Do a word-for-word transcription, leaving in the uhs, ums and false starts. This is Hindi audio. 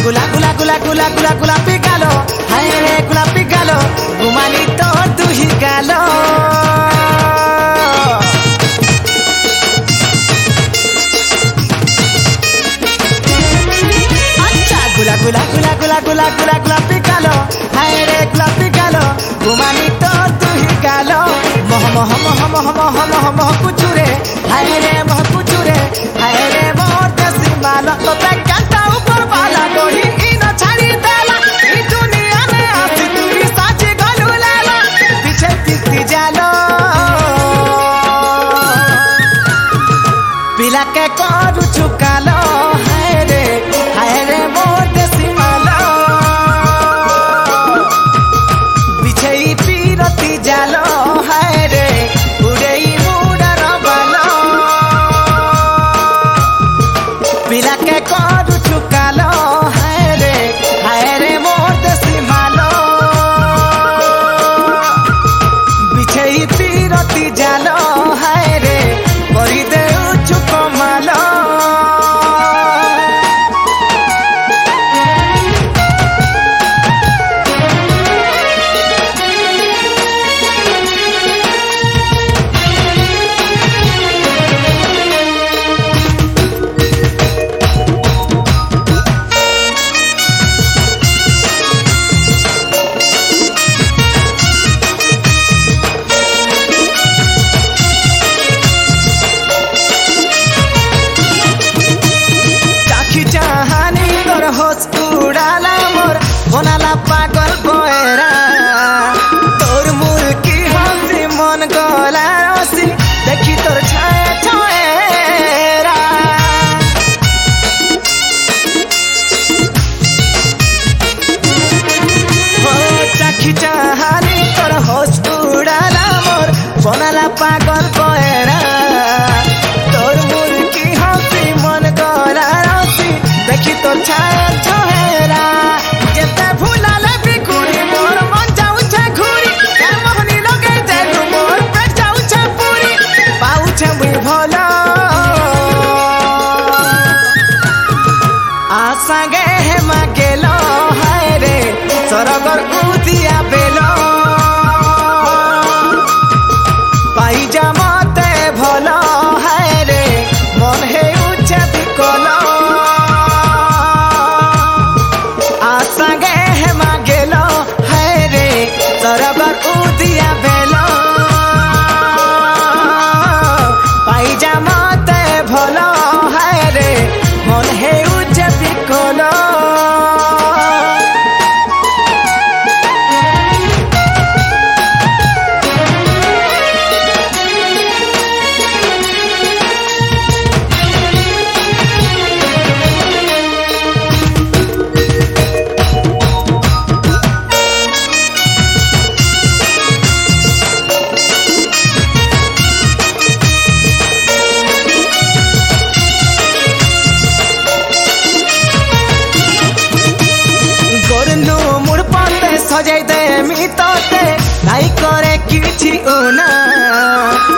गुला गुला गुला गुला गुला गुलाबी गालो हाय रे गुलाबी गालो गुमानी तो तू ही गालो अच्छा गुला गुला गुला गुला गुला गुला गुलाबी गालो हाय रे गुलाबी गालो गुमानी तो तू ही गालो मोह मोह मोह मोह मोह मोह मोह कुचुरे हाय रे मोह कुचुरे हाय रे मोह देसी मालो तो ते कांटा ऊपर वाला कोही इनो छाड़ी देला ई दुनिया में आसी तू ही साची गलू लेला पीछे पीछे जालो पिला के करू चुकालो हाय रे हाय रे मोह देसी मालो पीछे ही पीरती जालो हाय रे उड़ेई मुडर बालो पिला के करू चुकालो हाय रे हाय रे मोर देसी मालो पीछे ही पीरती जालो हाय रे करी दे चुप मालो होश उड़ाला मोर बनाला पागल बोएरा तोर मुर्की हंसी मन गला रसी देखी तोर छाया छाएरा हो चाखी चाहानी तोर होश उड़ाला मोर बनाला पागल बोएरा तोर मुर्की हंसी मन गला रसी देखी तो छाया छोहेरा जेते भूलाले बिकुरी मोर मन जाउछे घुरी यार मोहनी लगे देलु मोर पेट जाउछे पूरी पाउछे मुई भलो आसागे हे मागेलो हाय रे सरगर उदिया बेलो पाई जा मते भलो हाय रे मन हे उछे बिकलो आसागे हे मागेलो हाय रे सरगर उदिया बेलो पाई जा मते भलो हाय रे मन हे उजे बिकलो सजाई दे मितते नाई करे किछि ओना